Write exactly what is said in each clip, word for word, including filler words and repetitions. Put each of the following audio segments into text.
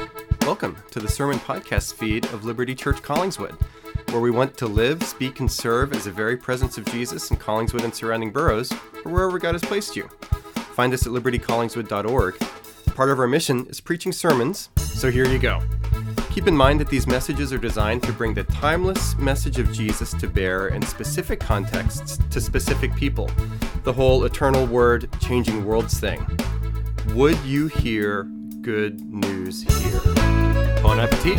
Welcome to the sermon podcast feed of Liberty Church Collingswood, where we want to live, speak, and serve as a very presence of Jesus in Collingswood and surrounding boroughs, or wherever God has placed you. Find us at liberty collingswood dot org. Part of our mission is preaching sermons, so here you go. Keep in mind that these messages are designed to bring the timeless message of Jesus to bear in specific contexts to specific people. The whole eternal word, changing worlds thing. Would you hear good news here? Bon appetit!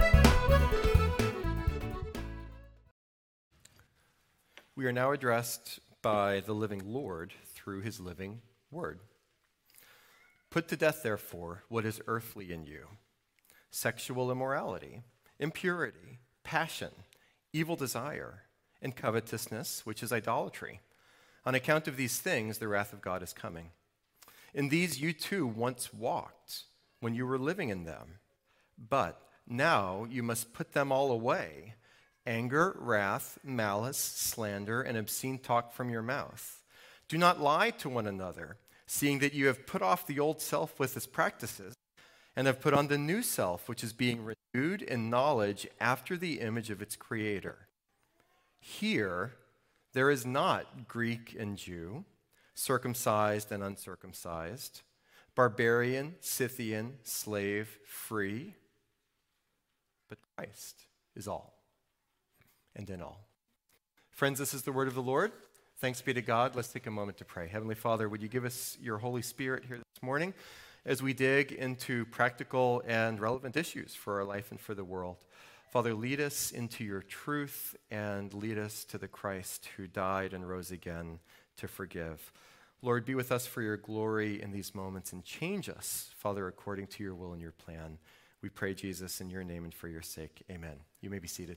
We are now addressed by the living Lord through his living word. Put to death, therefore, what is earthly in you: sexual immorality, impurity, passion, evil desire, and covetousness, which is idolatry. On account of these things, the wrath of God is coming. In these you too once walked when you were living in them. But now you must put them all away: anger, wrath, malice, slander, and obscene talk from your mouth. Do not lie to one another, seeing that you have put off the old self with its practices, and have put on the new self, which is being renewed in knowledge after the image of its creator. Here there is not Greek and Jew, circumcised and uncircumcised, barbarian, Scythian, slave, free, but Christ is all and in all. Friends, this is the word of the Lord. Thanks be to God. Let's take a moment to pray. Heavenly Father, would you give us your Holy Spirit here this morning as we dig into practical and relevant issues for our life and for the world. Father, lead us into your truth and lead us to the Christ who died and rose again to forgive. Lord, be with us for your glory in these moments and change us, Father, according to your will and your plan. We pray, Jesus, in your name and for your sake. Amen. You may be seated.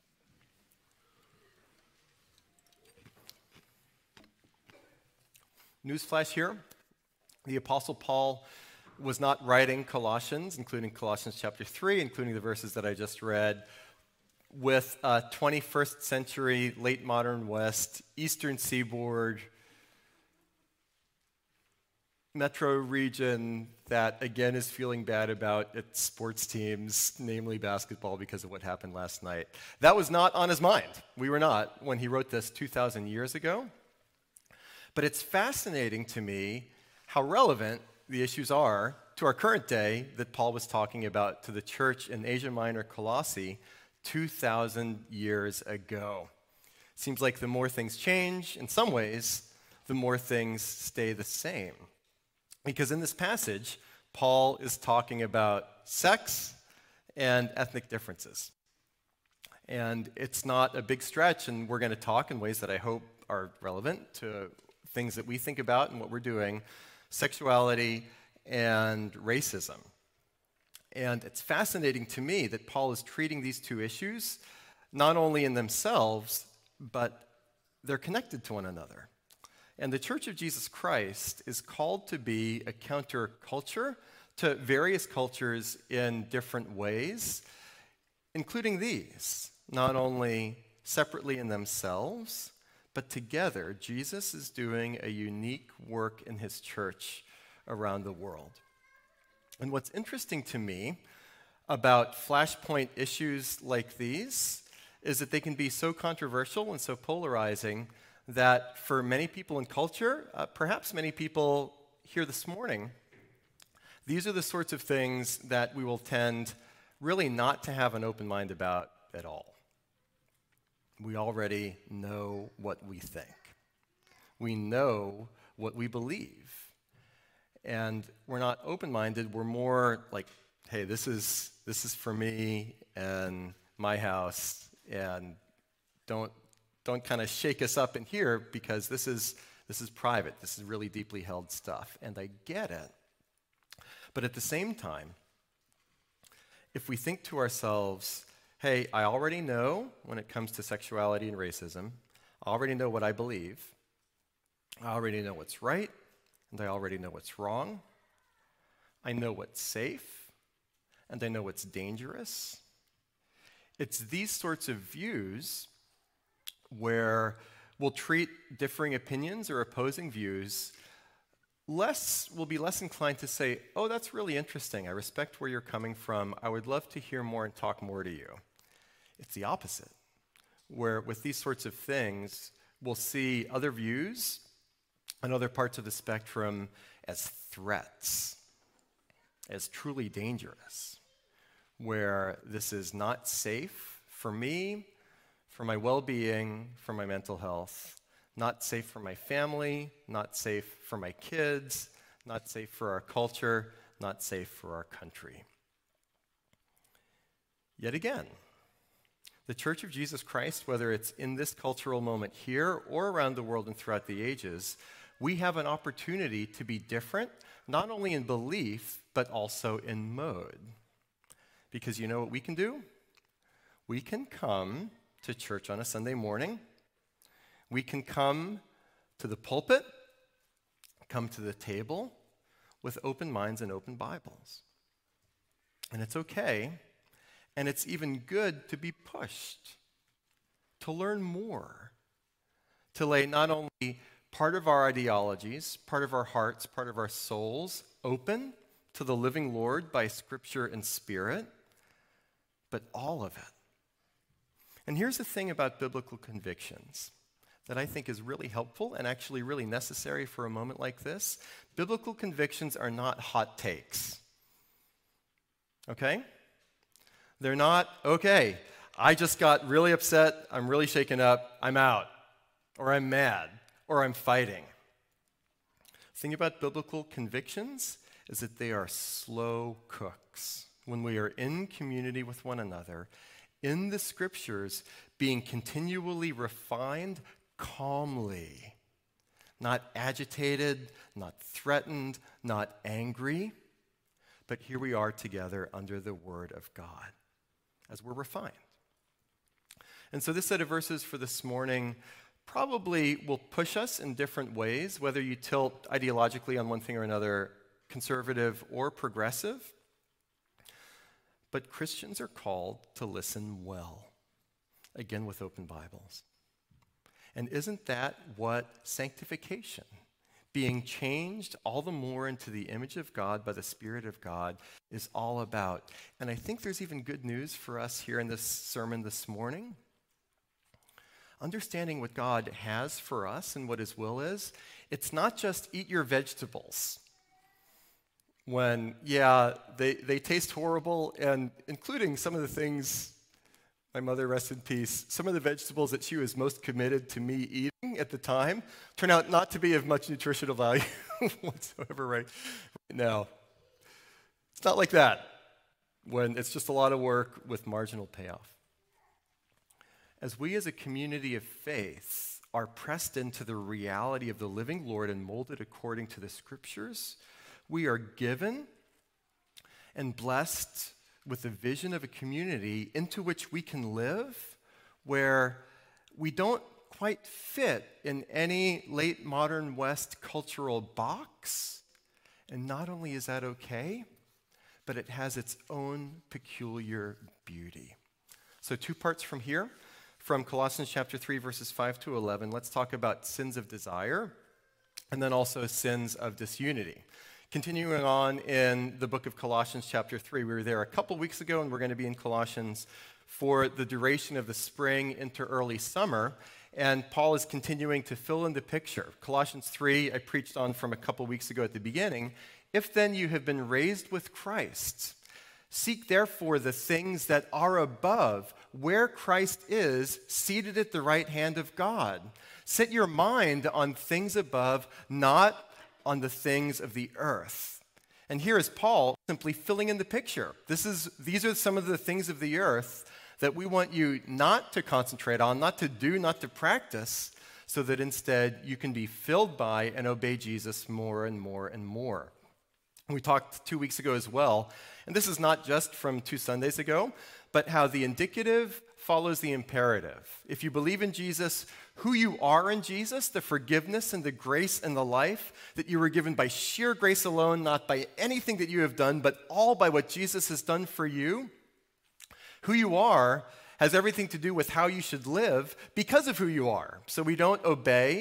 Newsflash here. The Apostle Paul was not writing Colossians, including Colossians chapter three, including the verses that I just read, with a twenty-first century, late modern West, Eastern Seaboard, metro region that, again, is feeling bad about its sports teams, namely basketball, because of what happened last night. That was not on his mind. We were not when he wrote this two thousand years ago. But it's fascinating to me how relevant the issues are to our current day that Paul was talking about to the church in Asia Minor, Colossae, two thousand years ago. Seems like the more things change, in some ways, the more things stay the same. Because in this passage, Paul is talking about sex and ethnic differences. And it's not a big stretch, and we're going to talk in ways that I hope are relevant to things that we think about and what we're doing: sexuality and racism. And it's fascinating to me that Paul is treating these two issues not only in themselves, but they're connected to one another. And the Church of Jesus Christ is called to be a counterculture to various cultures in different ways, including these, not only separately in themselves, but together. Jesus is doing a unique work in his church around the world. And what's interesting to me about flashpoint issues like these is that they can be so controversial and so polarizing that for many people in culture, uh, perhaps many people here this morning, these are the sorts of things that we will tend really not to have an open mind about at all. We already know what we think. We know what we believe. And we're not open-minded. We're more like, hey, this is this is for me and my house, and don't don't kind of shake us up in here because this is this is private. This is really deeply held stuff. And I get it. But at the same time, if we think to ourselves, hey, I already know when it comes to sexuality and racism, I already know what I believe, I already know what's right, and I already know what's wrong, I know what's safe, and I know what's dangerous. It's these sorts of views where we'll treat differing opinions or opposing views less will be less inclined to say, oh, that's really interesting. I respect where you're coming from. I would love to hear more and talk more to you. It's the opposite, where with these sorts of things, we'll see other views and other parts of the spectrum as threats, as truly dangerous, where this is not safe for me, for my well-being, for my mental health, not safe for my family, not safe for my kids, not safe for our culture, not safe for our country. Yet again, the Church of Jesus Christ, whether it's in this cultural moment here or around the world and throughout the ages, we have an opportunity to be different, not only in belief, but also in mode. Because you know what we can do? We can come to church on a Sunday morning. We can come to the pulpit, come to the table with open minds and open Bibles. And it's okay, and it's even good to be pushed, to learn more, to lay not only part of our ideologies, part of our hearts, part of our souls open to the living Lord by Scripture and Spirit, but all of it. And here's the thing about biblical convictions that I think is really helpful and actually really necessary for a moment like this. Biblical convictions are not hot takes. Okay? They're not, okay, I just got really upset, I'm really shaken up, I'm out, or I'm mad, or I'm fighting. The thing about biblical convictions is that they are slow cooks. When we are in community with one another, in the Scriptures, being continually refined calmly, not agitated, not threatened, not angry, but here we are together under the Word of God as we're refined. And so this set of verses for this morning probably will push us in different ways, whether you tilt ideologically on one thing or another, conservative or progressive. But Christians are called to listen well, again with open Bibles. And isn't that what sanctification, being changed all the more into the image of God by the Spirit of God, is all about? And I think there's even good news for us here in this sermon this morning. Understanding what God has for us and what His will is, it's not just eat your vegetables. When, yeah, they, they taste horrible, and including some of the things, my mother, rest in peace, some of the vegetables that she was most committed to me eating at the time turn out not to be of much nutritional value whatsoever right, right now. It's not like that when it's just a lot of work with marginal payoff. As we as a community of faith are pressed into the reality of the living Lord and molded according to the Scriptures, we are given and blessed with the vision of a community into which we can live, where we don't quite fit in any late modern West cultural box. And not only is that okay, but it has its own peculiar beauty. So two parts from here, from Colossians chapter three, verses five to eleven, let's talk about sins of desire, and then also sins of disunity. Continuing on in the book of Colossians chapter three, we were there a couple weeks ago, and we're going to be in Colossians for the duration of the spring into early summer, and Paul is continuing to fill in the picture. Colossians three, I preached on from a couple weeks ago at the beginning. If then you have been raised with Christ, seek therefore the things that are above, where Christ is, seated at the right hand of God. Set your mind on things above, not on the things of the earth. And here is Paul simply filling in the picture. This is, these are some of the things of the earth that we want you not to concentrate on, not to do, not to practice, so that instead you can be filled by and obey Jesus more and more and more. We talked two weeks ago as well, and this is not just from two Sundays ago, but how the indicative follows the imperative. If you believe in Jesus, who you are in Jesus, the forgiveness and the grace and the life that you were given by sheer grace alone, not by anything that you have done, but all by what Jesus has done for you, who you are has everything to do with how you should live because of who you are. So we don't obey,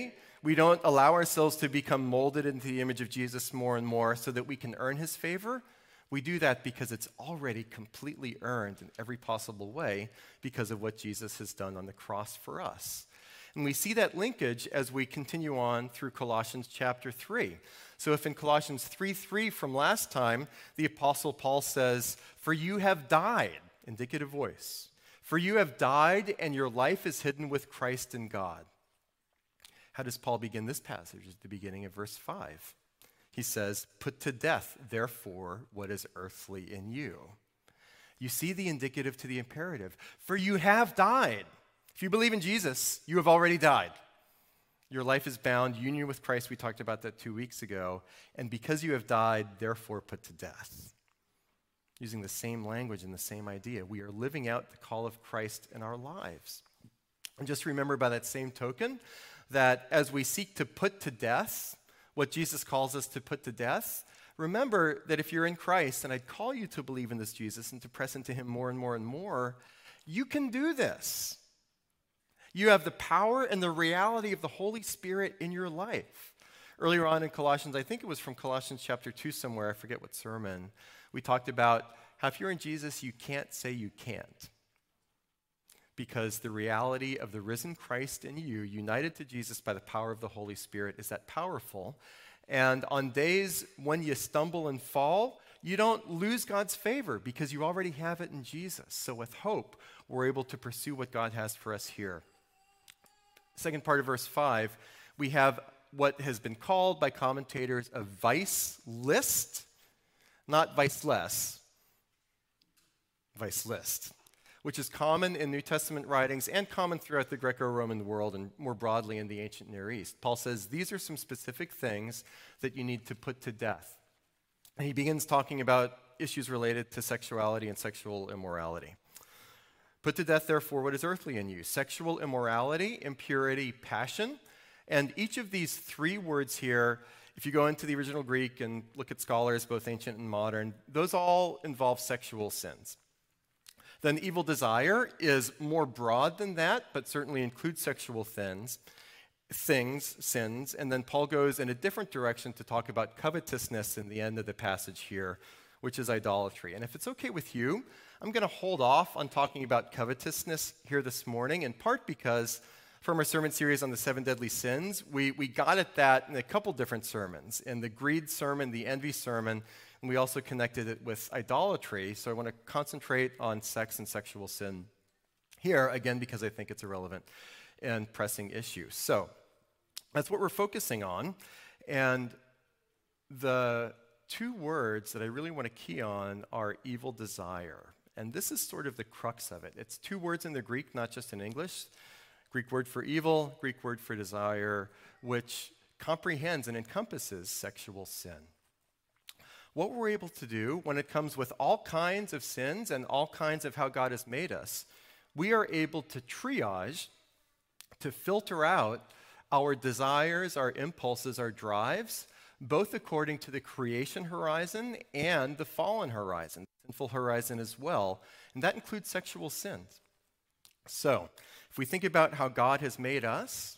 We don't allow ourselves to become molded into the image of Jesus more and more so that we can earn his favor. We do that because it's already completely earned in every possible way because of what Jesus has done on the cross for us. And we see that linkage as we continue on through Colossians chapter three. So if in Colossians three three from last time, the Apostle Paul says, "For you have died," indicative voice, "for you have died and your life is hidden with Christ in God." How does Paul begin this passage? At the beginning of verse five. He says, "Put to death, therefore, what is earthly in you." You see the indicative to the imperative. For you have died. If you believe in Jesus, you have already died. Your life is bound, union with Christ, we talked about that two weeks ago, and because you have died, therefore put to death. Using the same language and the same idea, we are living out the call of Christ in our lives. And just remember by that same token that as we seek to put to death what Jesus calls us to put to death, remember that if you're in Christ, and I'd call you to believe in this Jesus and to press into him more and more and more, you can do this. You have the power and the reality of the Holy Spirit in your life. Earlier on in Colossians, I think it was from Colossians chapter two somewhere, I forget what sermon, we talked about how if you're in Jesus, you can't say you can't. Because the reality of the risen Christ in you, united to Jesus by the power of the Holy Spirit, is that powerful. And on days when you stumble and fall, you don't lose God's favor because you already have it in Jesus. So with hope, we're able to pursue what God has for us here. Second part of verse five, we have what has been called by commentators a vice list, not viceless, vice list, which is common in New Testament writings and common throughout the Greco-Roman world and more broadly in the ancient Near East. Paul says these are some specific things that you need to put to death. And he begins talking about issues related to sexuality and sexual immorality. Put to death, therefore, what is earthly in you: sexual immorality, impurity, passion. And each of these three words here, if you go into the original Greek and look at scholars, both ancient and modern, those all involve sexual sins. Then evil desire is more broad than that, but certainly includes sexual things, things, sins. And then Paul goes in a different direction to talk about covetousness in the end of the passage here, which is idolatry. And if it's okay with you, I'm going to hold off on talking about covetousness here this morning, in part because from our sermon series on the seven deadly sins, we, we got at that in a couple different sermons. In the greed sermon, the envy sermon, and we also connected it with idolatry. So I want to concentrate on sex and sexual sin here, again, because I think it's a relevant and pressing issue. So that's what we're focusing on. And the two words that I really want to key on are evil desire. And this is sort of the crux of it. It's two words in the Greek, not just in English. Greek word for evil, Greek word for desire, which comprehends and encompasses sexual sin. What we're able to do when it comes with all kinds of sins and all kinds of how God has made us, we are able to triage, to filter out our desires, our impulses, our drives, both according to the creation horizon and the fallen horizon, sinful horizon as well, and that includes sexual sins. So, if we think about how God has made us,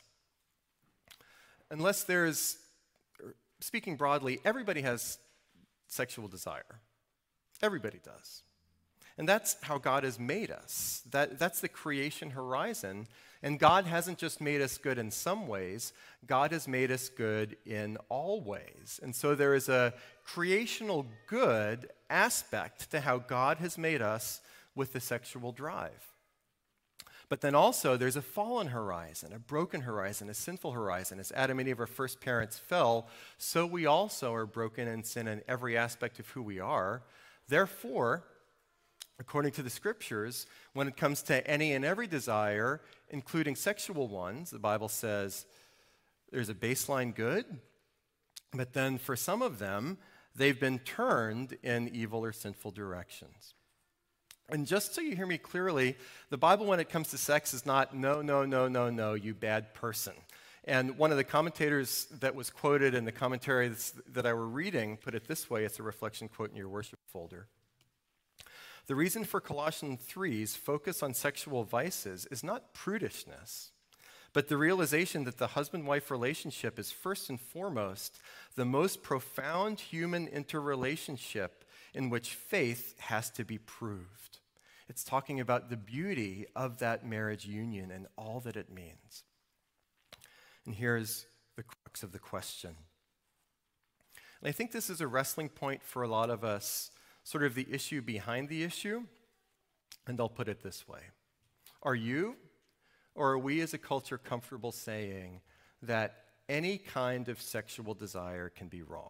unless there's, speaking broadly, everybody has sexual desire. Everybody does. And that's how God has made us. That, that's the creation horizon. And God hasn't just made us good in some ways, God has made us good in all ways. And so there is a creational good aspect to how God has made us with the sexual drive. But then also there's a fallen horizon, a broken horizon, a sinful horizon. As Adam and Eve, our first parents, fell, so we also are broken in sin in every aspect of who we are. Therefore, according to the scriptures, when it comes to any and every desire, including sexual ones, the Bible says there's a baseline good, but then for some of them, they've been turned in evil or sinful directions. And just so you hear me clearly, the Bible, when it comes to sex, is not no, no, no, no, no, you bad person. And one of the commentators that was quoted in the commentary that I were reading put it this way. It's a reflection quote in your worship folder. The reason for Colossians three's focus on sexual vices is not prudishness, but the realization that the husband-wife relationship is first and foremost the most profound human interrelationship in which faith has to be proved. It's talking about the beauty of that marriage union and all that it means. And here's the crux of the question. And I think this is a wrestling point for a lot of us, sort of the issue behind the issue. And I'll put it this way. Are you, or are we as a culture comfortable saying that any kind of sexual desire can be wrong?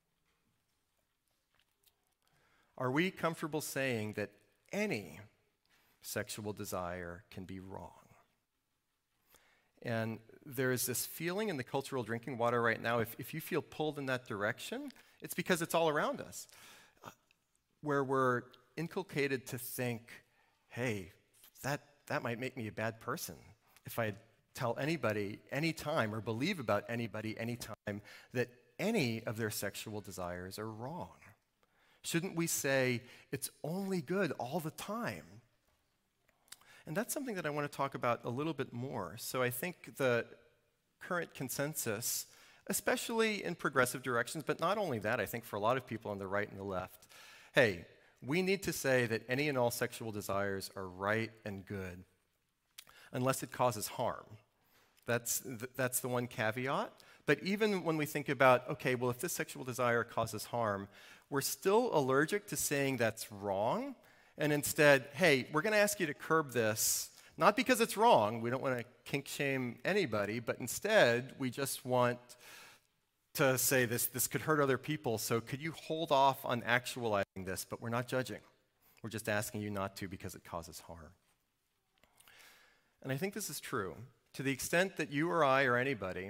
Are we comfortable saying that any sexual desire can be wrong? And there is this feeling in the cultural drinking water right now, if, if you feel pulled in that direction, it's because it's all around us, uh, where we're inculcated to think, hey, that, that might make me a bad person if I tell anybody anytime or believe about anybody anytime that any of their sexual desires are wrong. Shouldn't we say it's only good all the time? And that's something that I want to talk about a little bit more. So I think the current consensus, especially in progressive directions, but not only that, I think for a lot of people on the right and the left, hey, we need to say that any and all sexual desires are right and good unless it causes harm. That's, th- that's the one caveat. But even when we think about, okay, well, if this sexual desire causes harm, we're still allergic to saying that's wrong. And instead, hey, we're going to ask you to curb this, not because it's wrong. We don't want to kink shame anybody, but instead, we just want to say this, this could hurt other people, so could you hold off on actualizing this? But we're not judging. We're just asking you not to because it causes harm. And I think this is true. To the extent that you or I or anybody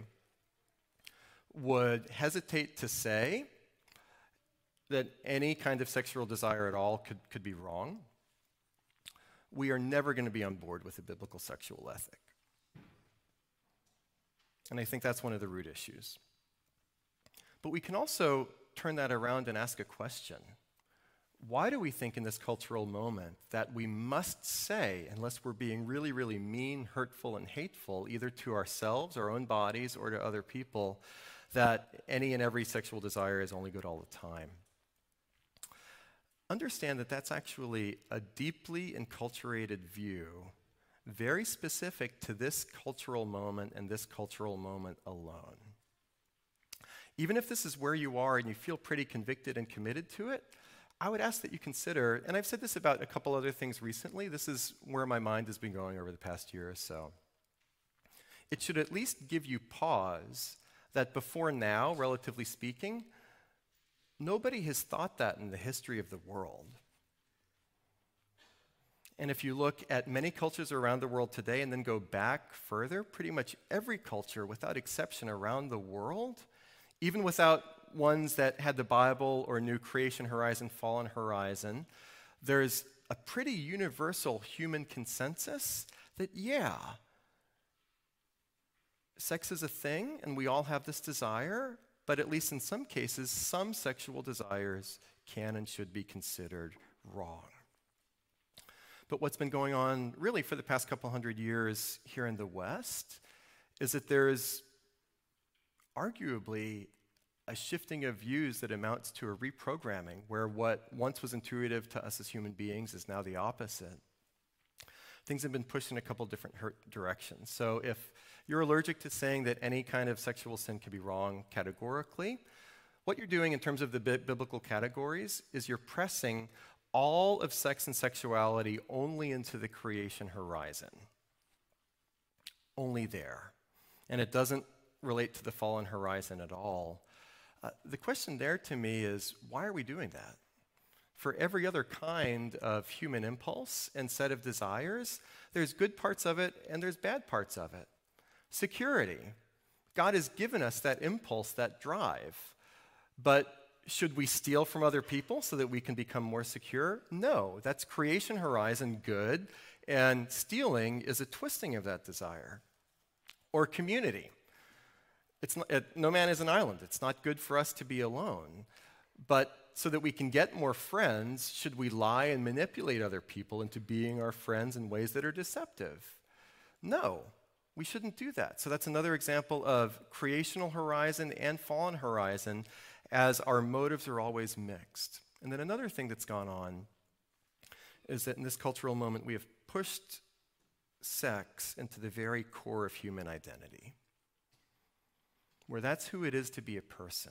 would hesitate to say that any kind of sexual desire at all could, could be wrong, we are never going to be on board with a biblical sexual ethic. And I think that's one of the root issues. But we can also turn that around and ask a question. Why do we think in this cultural moment that we must say, unless we're being really, really mean, hurtful, and hateful, either to ourselves, our own bodies, or to other people, that any and every sexual desire is only good all the time? Understand that that's actually a deeply enculturated view, very specific to this cultural moment and this cultural moment alone. Even if this is where you are and you feel pretty convicted and committed to it, I would ask that you consider, and I've said this about a couple other things recently, this is where my mind has been going over the past year or so. It should at least give you pause that before now, relatively speaking, nobody has thought that in the history of the world. And if you look at many cultures around the world today and then go back further, pretty much every culture, without exception, around the world, even without ones that had the Bible or knew creation horizon, fallen horizon, there's a pretty universal human consensus that, yeah, sex is a thing and we all have this desire, but at least in some cases, some sexual desires can and should be considered wrong. But what's been going on really for the past couple hundred years here in the West is that there's arguably a shifting of views that amounts to a reprogramming, where what once was intuitive to us as human beings is now the opposite. Things have been pushed in a couple different directions. So if you're allergic to saying that any kind of sexual sin can be wrong categorically, what you're doing in terms of the bi- biblical categories is you're pressing all of sex and sexuality only into the creation horizon. Only there. And it doesn't relate to the fallen horizon at all. Uh, the question there to me is, why are we doing that? For every other kind of human impulse and set of desires, there's good parts of it and there's bad parts of it. Security. God has given us that impulse, that drive. But should we steal from other people so that we can become more secure? No, that's creation horizon good, and stealing is a twisting of that desire. Or community. It's not, it, no man is an island. It's not good for us to be alone. But so that we can get more friends, should we lie and manipulate other people into being our friends in ways that are deceptive? No. We shouldn't do that. So that's another example of creational horizon and fallen horizon, as our motives are always mixed. And then another thing that's gone on is that in this cultural moment, we have pushed sex into the very core of human identity, where that's who it is to be a person.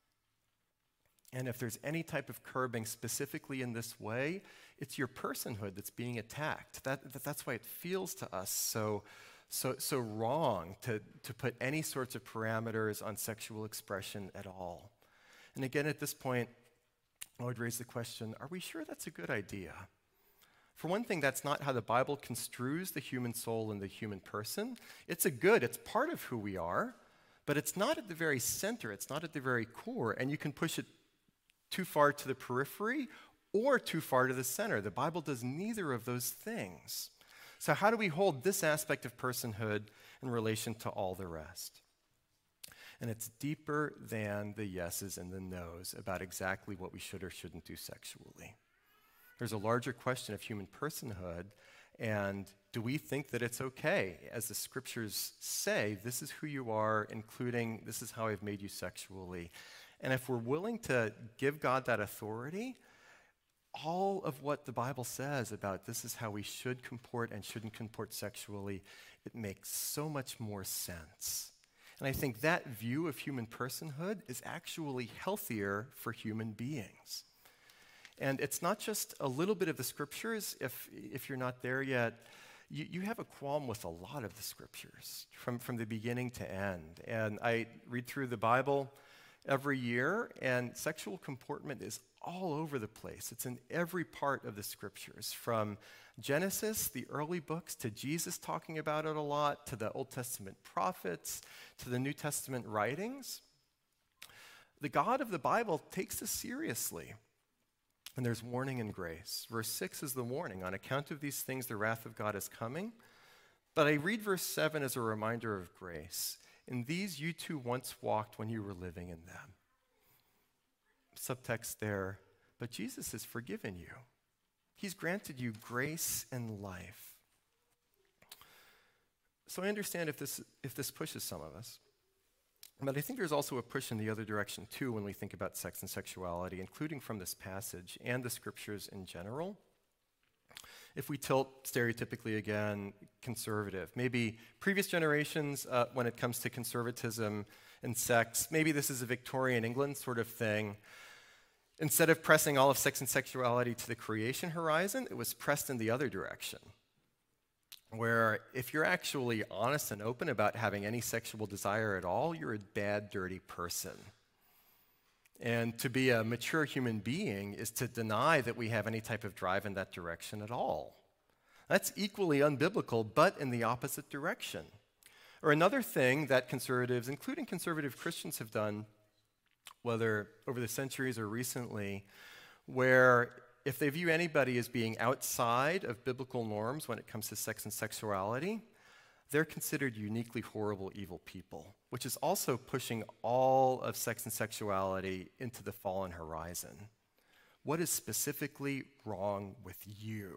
And if there's any type of curbing specifically in this way, it's your personhood that's being attacked. That, that, that's why it feels to us so, so, so wrong to, to put any sorts of parameters on sexual expression at all. And again, at this point, I would raise the question, are we sure that's a good idea? For one thing, that's not how the Bible construes the human soul and the human person. It's a good, it's part of who we are, but it's not at the very center, it's not at the very core, and you can push it too far to the periphery or too far to the center. The Bible does neither of those things. So how do we hold this aspect of personhood in relation to all the rest? And it's deeper than the yeses and the nos about exactly what we should or shouldn't do sexually. There's a larger question of human personhood, and do we think that it's okay, as the scriptures say, this is who you are, including this is how I've made you sexually. And if we're willing to give God that authority, all of what the Bible says about this is how we should comport and shouldn't comport sexually, it makes so much more sense. And I think that view of human personhood is actually healthier for human beings. And it's not just a little bit of the scriptures. If, if you're not there yet, you, you have a qualm with a lot of the scriptures from, from the beginning to end. And I read through the Bible every year, and sexual comportment is all over the place. It's in every part of the scriptures, from Genesis, the early books, to Jesus talking about it a lot, to the Old Testament prophets, to the New Testament writings. The God of the Bible takes this seriously. And there's warning and grace. Verse six is the warning. On account of these things, the wrath of God is coming. But I read verse seven as a reminder of grace. In these you too once walked when you were living in them. Subtext there, but Jesus has forgiven you. He's granted you grace and life. So I understand if this, if this pushes some of us. But I think there's also a push in the other direction too when we think about sex and sexuality, including from this passage and the scriptures in general. If we tilt stereotypically again, conservative, maybe previous generations uh, when it comes to conservatism and sex, maybe this is a Victorian England sort of thing. Instead of pressing all of sex and sexuality to the creation horizon, it was pressed in the other direction, where if you're actually honest and open about having any sexual desire at all, you're a bad, dirty person. And to be a mature human being is to deny that we have any type of drive in that direction at all. That's equally unbiblical, but in the opposite direction. Or another thing that conservatives, including conservative Christians, have done, whether over the centuries or recently, where if they view anybody as being outside of biblical norms when it comes to sex and sexuality, they're considered uniquely horrible, evil people, which is also pushing all of sex and sexuality into the fallen horizon. What is specifically wrong with you?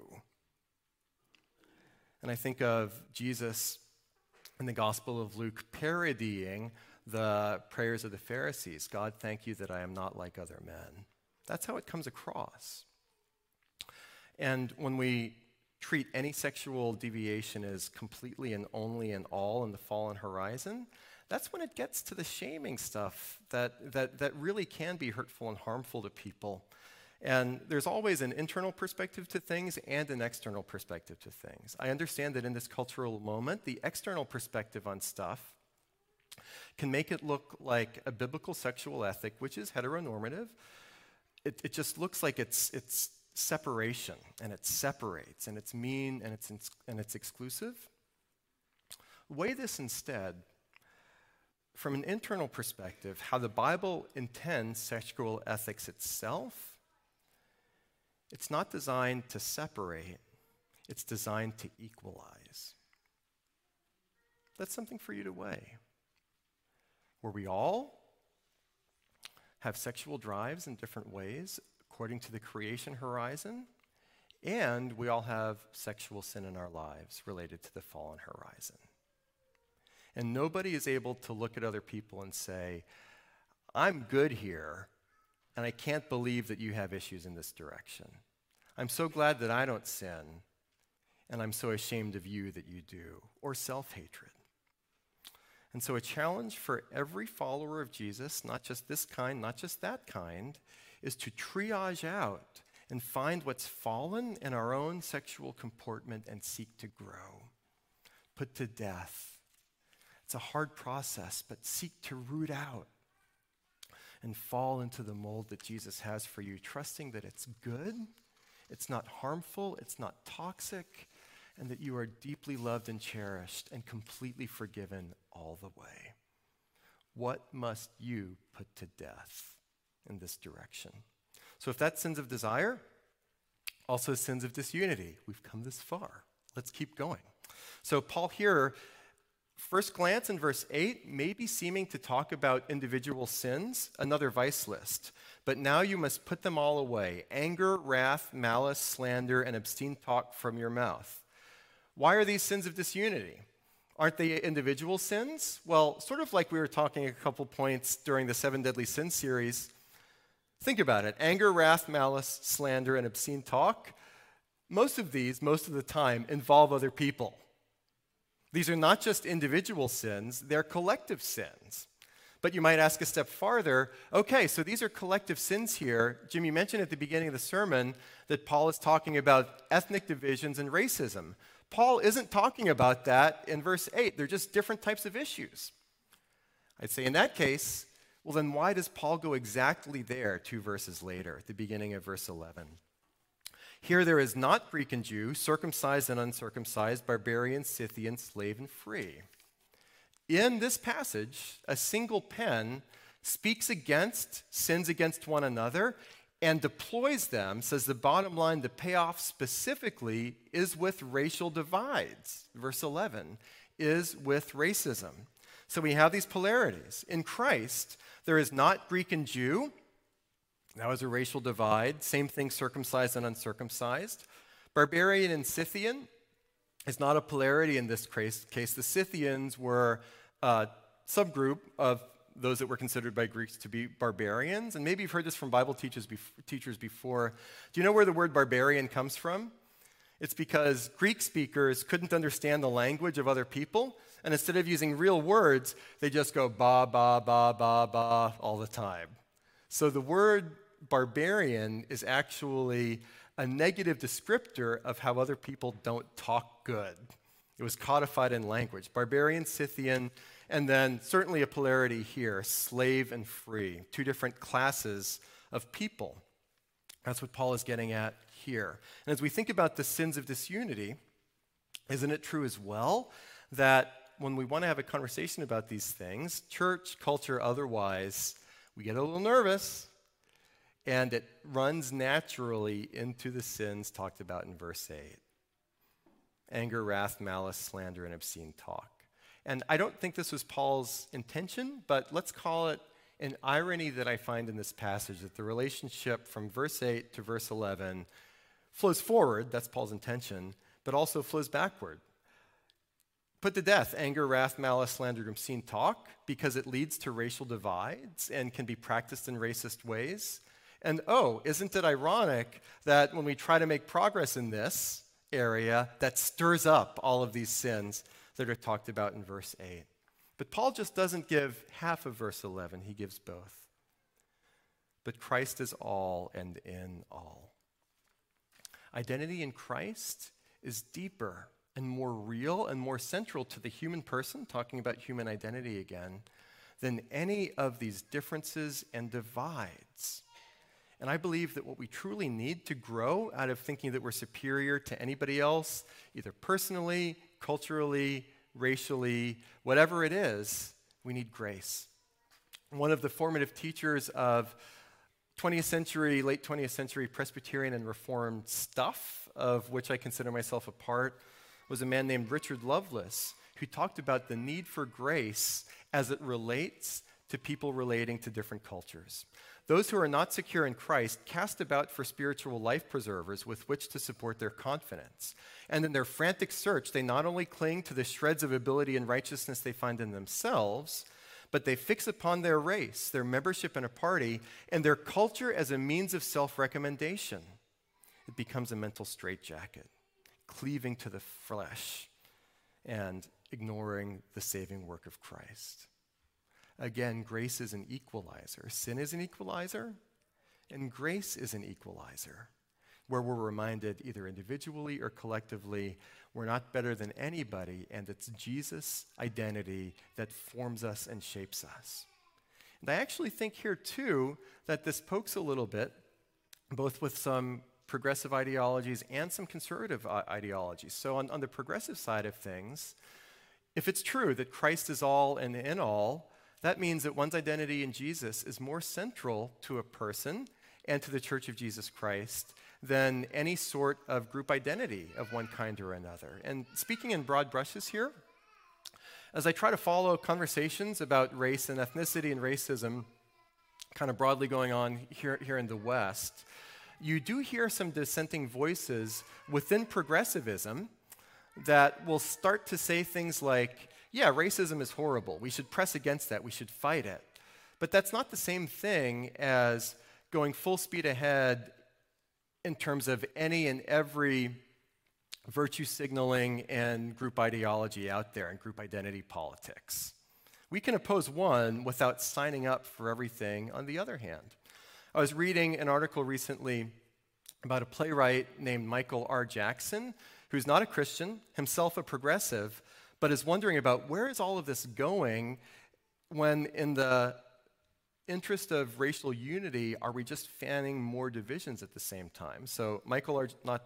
And I think of Jesus in the Gospel of Luke parodying the prayers of the Pharisees. God, thank you that I am not like other men. That's how it comes across. And when we treat any sexual deviation as completely and only and all in the fallen horizon, that's when it gets to the shaming stuff that, that, that really can be hurtful and harmful to people. And there's always an internal perspective to things and an external perspective to things. I understand that in this cultural moment, the external perspective on stuff can make it look like a biblical sexual ethic, which is heteronormative. It, it just looks like it's, it's separation, and it separates, and it's mean, and it's, and it's exclusive. Weigh this instead from an internal perspective, how the Bible intends sexual ethics itself. It's not designed to separate, it's designed to equalize. That's something for you to weigh. Where we all have sexual drives in different ways according to the creation horizon, and we all have sexual sin in our lives related to the fallen horizon. And nobody is able to look at other people and say, I'm good here, and I can't believe that you have issues in this direction. I'm so glad that I don't sin, and I'm so ashamed of you that you do, or self-hatred. And so a challenge for every follower of Jesus, not just this kind, not just that kind, is to triage out and find what's fallen in our own sexual comportment and seek to grow. Put to death. It's a hard process, but seek to root out and fall into the mold that Jesus has for you, trusting that it's good, it's not harmful, it's not toxic, and that you are deeply loved and cherished and completely forgiven all the way. What must you put to death in this direction? So if that's sins of desire, also sins of disunity. We've come this far. Let's keep going. So Paul here, first glance in verse eight, may be seeming to talk about individual sins, another vice list. But now you must put them all away: anger, wrath, malice, slander, and obscene talk from your mouth. Why are these sins of disunity? Aren't they individual sins? Well, sort of like we were talking a couple points during the Seven Deadly Sins series. Think about it. Anger, wrath, malice, slander, and obscene talk. Most of these, most of the time, involve other people. These are not just individual sins, they're collective sins. But you might ask a step farther, okay, so these are collective sins here. Jim, you mentioned at the beginning of the sermon that Paul is talking about ethnic divisions and racism. Paul isn't talking about that in verse eight. They're just different types of issues. I'd say in that case, well, then why does Paul go exactly there two verses later, at the beginning of verse eleven? Here there is not Greek and Jew, circumcised and uncircumcised, barbarian, Scythian, slave and free. In this passage, a single pen speaks against sins against one another and deploys them, says the bottom line, the payoff specifically is with racial divides. Verse eleven is with racism. So we have these polarities. In Christ, there is not Greek and Jew. That was a racial divide. Same thing, circumcised and uncircumcised. Barbarian and Scythian is not a polarity in this case. The Scythians were a subgroup of those that were considered by Greeks to be barbarians. And maybe you've heard this from Bible teachers teachers before. Do you know where the word barbarian comes from? It's because Greek speakers couldn't understand the language of other people, and instead of using real words, they just go ba, ba, ba, ba, ba all the time. So the word barbarian is actually a negative descriptor of how other people don't talk good. It was codified in language. Barbarian, Scythian, and then certainly a polarity here, slave and free, two different classes of people. That's what Paul is getting at here. And as we think about the sins of disunity, isn't it true as well that when we want to have a conversation about these things, church, culture, otherwise, we get a little nervous, and it runs naturally into the sins talked about in verse eight. Anger, wrath, malice, slander, and obscene talk. And I don't think this was Paul's intention, but let's call it an irony that I find in this passage, that the relationship from verse eight to verse eleven flows forward, that's Paul's intention, but also flows backward. Put to death anger, wrath, malice, slander, and obscene talk, because it leads to racial divides and can be practiced in racist ways. And oh, isn't it ironic that when we try to make progress in this area, that stirs up all of these sins that are talked about in verse eight. But Paul just doesn't give half of verse eleven, he gives both. But Christ is all and in all. Identity in Christ is deeper and more real and more central to the human person, talking about human identity again, than any of these differences and divides. And I believe that what we truly need to grow out of thinking that we're superior to anybody else, either personally, culturally, racially, whatever it is, we need grace. One of the formative teachers of twentieth century, late twentieth century Presbyterian and Reformed stuff, of which I consider myself a part, was a man named Richard Lovelace, who talked about the need for grace as it relates to people relating to different cultures. Those who are not secure in Christ cast about for spiritual life preservers with which to support their confidence. And in their frantic search, they not only cling to the shreds of ability and righteousness they find in themselves, but they fix upon their race, their membership in a party, and their culture as a means of self-recommendation. It becomes a mental straitjacket, cleaving to the flesh and ignoring the saving work of Christ. Again, grace is an equalizer. Sin is an equalizer, and grace is an equalizer, where we're reminded either individually or collectively, we're not better than anybody, and it's Jesus' identity that forms us and shapes us. And I actually think here, too, that this pokes a little bit, both with some progressive ideologies and some conservative ideologies. So on, on the progressive side of things, if it's true that Christ is all and in all, that means that one's identity in Jesus is more central to a person and to the Church of Jesus Christ than any sort of group identity of one kind or another. And speaking in broad brushes here, as I try to follow conversations about race and ethnicity and racism kind of broadly going on here, here in the West, you do hear some dissenting voices within progressivism that will start to say things like, yeah, racism is horrible. We should press against that. We should fight it. But that's not the same thing as going full speed ahead in terms of any and every virtue signaling and group ideology out there and group identity politics. We can oppose one without signing up for everything on the other hand. I was reading an article recently about a playwright named Michael R. Jackson, who's not a Christian, himself a progressive, but is wondering about where is all of this going when in the interest of racial unity, are we just fanning more divisions at the same time? So Michael R. not,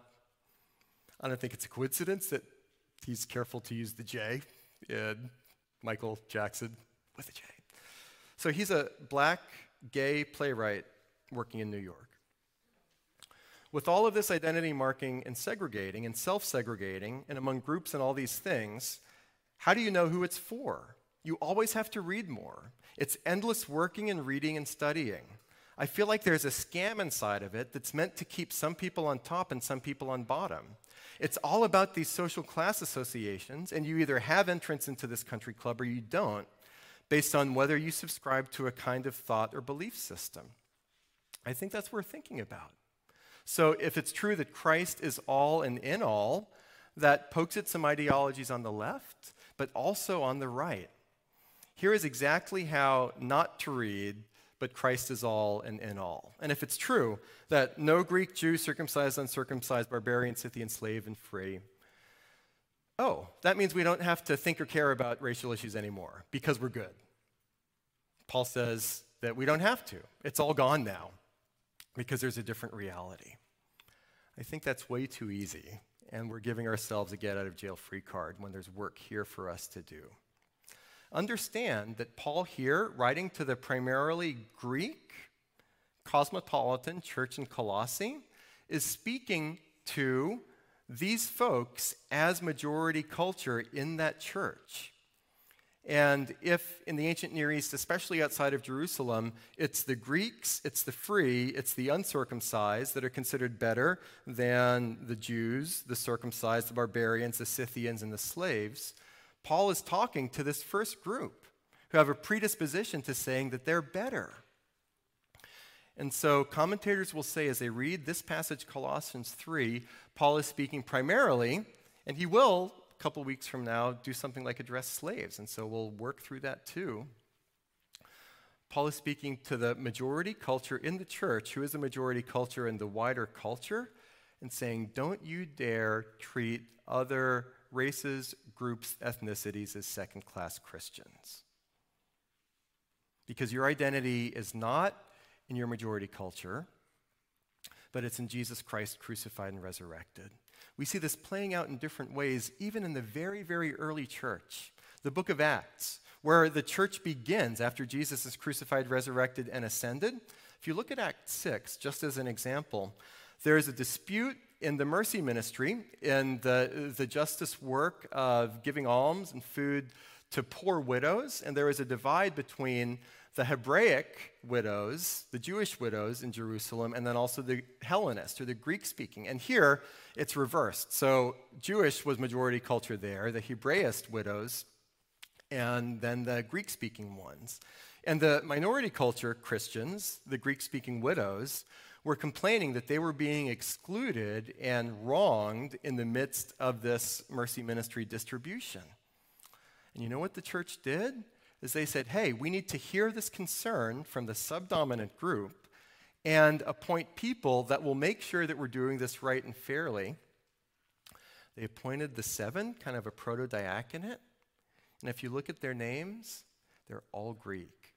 I don't think it's a coincidence that he's careful to use the J in Michael Jackson with a J. So he's a black, gay playwright working in New York. With all of this identity marking and segregating and self-segregating and among groups and all these things, how do you know who it's for? You always have to read more. It's endless working and reading and studying. I feel like there's a scam inside of it that's meant to keep some people on top and some people on bottom. It's all about these social class associations, and you either have entrance into this country club or you don't, based on whether you subscribe to a kind of thought or belief system. I think that's worth thinking about. So if it's true that Christ is all and in all, that pokes at some ideologies on the left, but also on the right. Here is exactly how not to read, but Christ is all and in all. And if it's true that no Greek, Jew, circumcised, uncircumcised, barbarian, Scythian, slave, and free, oh, that means we don't have to think or care about racial issues anymore because we're good. Paul says that we don't have to. It's all gone now because there's a different reality. I think that's way too easy, and we're giving ourselves a get-out-of-jail-free card when there's work here for us to do. Understand that Paul here, writing to the primarily Greek, cosmopolitan church in Colossae, is speaking to these folks as majority culture in that church. And if in the ancient Near East, especially outside of Jerusalem, it's the Greeks, it's the free, it's the uncircumcised that are considered better than the Jews, the circumcised, the barbarians, the Scythians, and the slaves, Paul is talking to this first group who have a predisposition to saying that they're better. And so commentators will say as they read this passage, Colossians three, Paul is speaking primarily, and he will, a couple weeks from now, do something like address slaves, and so we'll work through that too. Paul is speaking to the majority culture in the church, who is the majority culture in the wider culture, and saying, don't you dare treat other races, groups, ethnicities as second-class Christians. Because your identity is not in your majority culture, but it's in Jesus Christ crucified and resurrected. We see this playing out in different ways, even in the very, very early church. The book of Acts, where the church begins after Jesus is crucified, resurrected, and ascended. If you look at Acts six, just as an example, there is a dispute in the mercy ministry, in the, the justice work of giving alms and food to poor widows, and there is a divide between the Hebraic widows, the Jewish widows in Jerusalem, and then also the Hellenist, or the Greek-speaking. And here, it's reversed. So Jewish was majority culture there, the Hebraist widows, and then the Greek-speaking ones. And the minority culture Christians, the Greek-speaking widows, were complaining that they were being excluded and wronged in the midst of this mercy ministry distribution. And you know what the church did? Is they said, hey, we need to hear this concern from the subdominant group and appoint people that will make sure that we're doing this right and fairly. They appointed the seven, kind of a proto-diaconate. And if you look at their names, they're all Greek.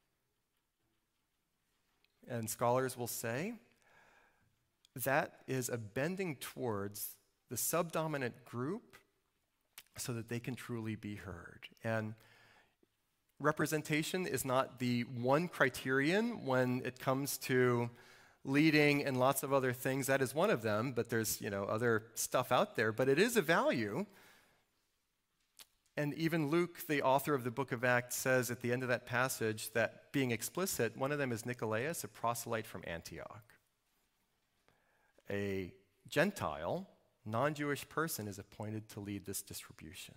And scholars will say that is a bending towards the subdominant group so that they can truly be heard. And representation is not the one criterion when it comes to leading and lots of other things. That is one of them, but there's, you know, other stuff out there. But it is a value. And even Luke, the author of the book of Acts, says at the end of that passage that, being explicit, one of them is Nicolaus, a proselyte from Antioch. A Gentile, non-Jewish person is appointed to lead this distribution.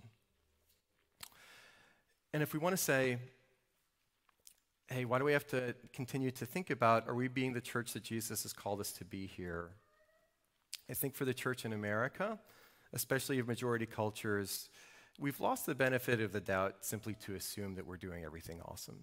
And if we want to say, hey, why do we have to continue to think about, are we being the church that Jesus has called us to be here? I think for the church in America, especially of majority cultures, we've lost the benefit of the doubt simply to assume that we're doing everything awesome.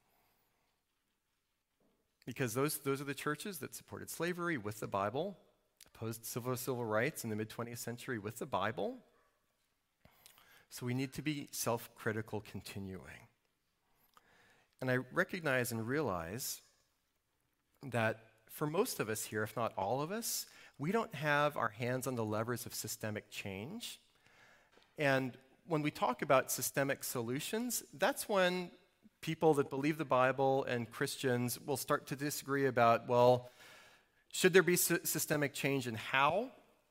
Because those, those are the churches that supported slavery with the Bible, opposed civil, civil rights in the mid-twentieth century with the Bible. So we need to be self-critical continuing. And I recognize and realize that for most of us here, if not all of us, we don't have our hands on the levers of systemic change. And when we talk about systemic solutions, that's when people that believe the Bible and Christians will start to disagree about, well, should there be sy- systemic change and how?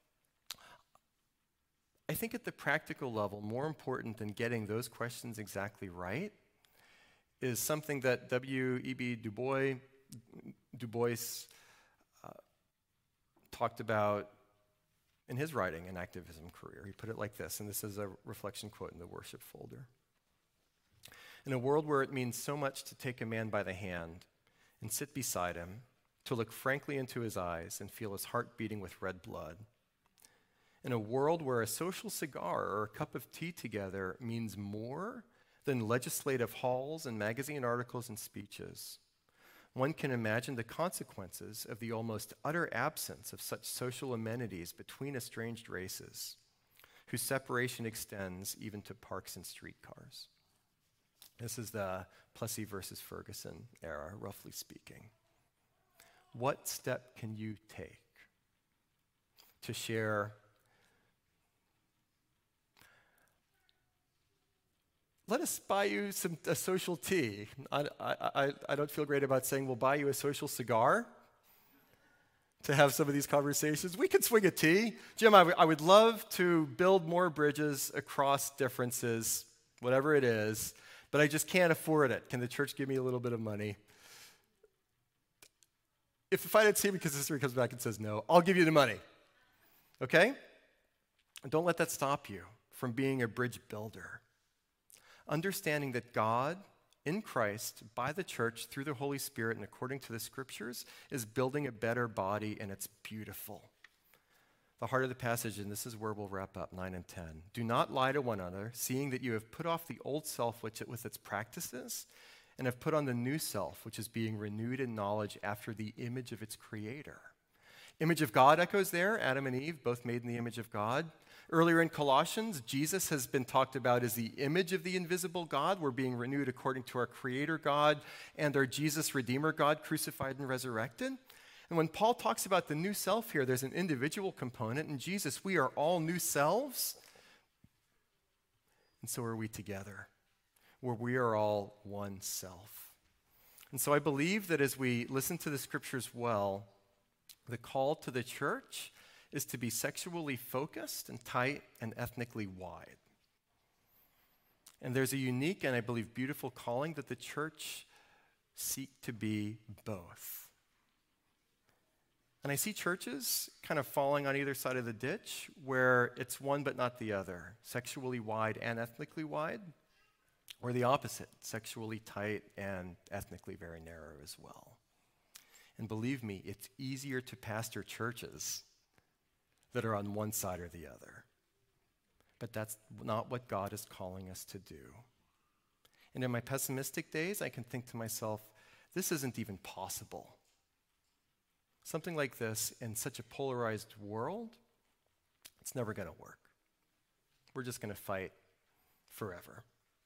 I think at the practical level, more important than getting those questions exactly right is something that W E B Du Bois, Du Bois uh, talked about in his writing and activism career. He put it like this, and this is a reflection quote in the worship folder. In a world where it means so much to take a man by the hand and sit beside him, to look frankly into his eyes and feel his heart beating with red blood, in a world where a social cigar or a cup of tea together means more than legislative halls and magazine articles and speeches, one can imagine the consequences of the almost utter absence of such social amenities between estranged races, whose separation extends even to parks and streetcars. This is the Plessy versus Ferguson era, roughly speaking. What step can you take to share? Let us buy you some a social tea. I, I, I don't feel great about saying we'll buy you a social cigar to have some of these conversations. We could swing a tea. Jim, I, w- I would love to build more bridges across differences, whatever it is, but I just can't afford it. Can the church give me a little bit of money? If the finance team because history comes back and says no, I'll give you the money. Okay? And don't let that stop you from being a bridge builder. Understanding that God, in Christ, by the church, through the Holy Spirit, and according to the scriptures, is building a better body, and it's beautiful. The heart of the passage, and this is where we'll wrap up, nine and ten. Do not lie to one another, seeing that you have put off the old self which, with its practices, and have put on the new self, which is being renewed in knowledge after the image of its creator. Image of God echoes there, Adam and Eve, both made in the image of God. Earlier in Colossians, Jesus has been talked about as the image of the invisible God. We're being renewed according to our Creator God and our Jesus Redeemer God, crucified and resurrected. And when Paul talks about the new self here, there's an individual component. In Jesus, we are all new selves. And so are we together, where we are all one self. And so I believe that as we listen to the scriptures well, the call to the church is to be sexually focused and tight and ethnically wide. And there's a unique and I believe beautiful calling that the church seek to be both. And I see churches kind of falling on either side of the ditch where it's one but not the other, sexually wide and ethnically wide, or the opposite, sexually tight and ethnically very narrow as well. And believe me, it's easier to pastor churches that are on one side or the other. But that's not what God is calling us to do. And in my pessimistic days, I can think to myself, this isn't even possible. Something like this in such a polarized world, it's never going to work. We're just going to fight forever.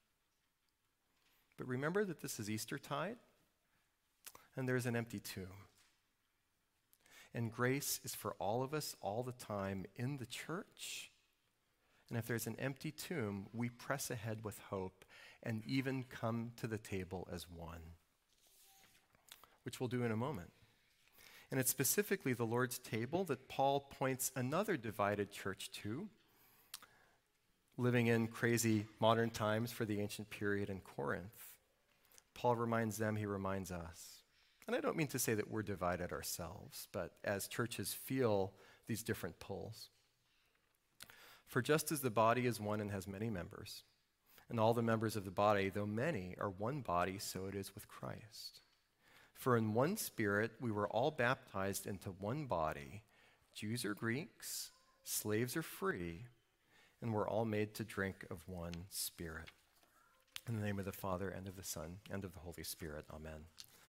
But remember that this is Eastertide, and there's an empty tomb. And grace is for all of us all the time in the church. And if there's an empty tomb, we press ahead with hope and even come to the table as one, which we'll do in a moment. And it's specifically the Lord's table that Paul points another divided church to, living in crazy modern times for the ancient period in Corinth. Paul reminds them, he reminds us. And I don't mean to say that we're divided ourselves, but as churches feel these different pulls. For just as the body is one and has many members, and all the members of the body, though many, are one body, so it is with Christ. For in one Spirit we were all baptized into one body, Jews or Greeks, slaves or free, and we're all made to drink of one Spirit. In the name of the Father, and of the Son, and of the Holy Spirit. Amen.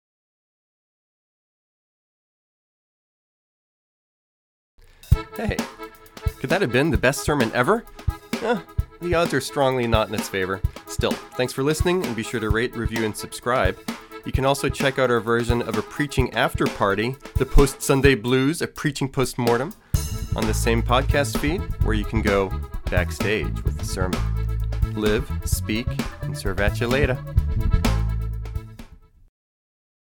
Hey, could that have been the best sermon ever? Eh, the odds are strongly not in its favor. Still, thanks for listening, and be sure to rate, review, and subscribe. You can also check out our version of a preaching after party, the Post-Sunday Blues, a preaching post-mortem, on the same podcast feed, where you can go backstage with the sermon. Live, speak, and serve at you later.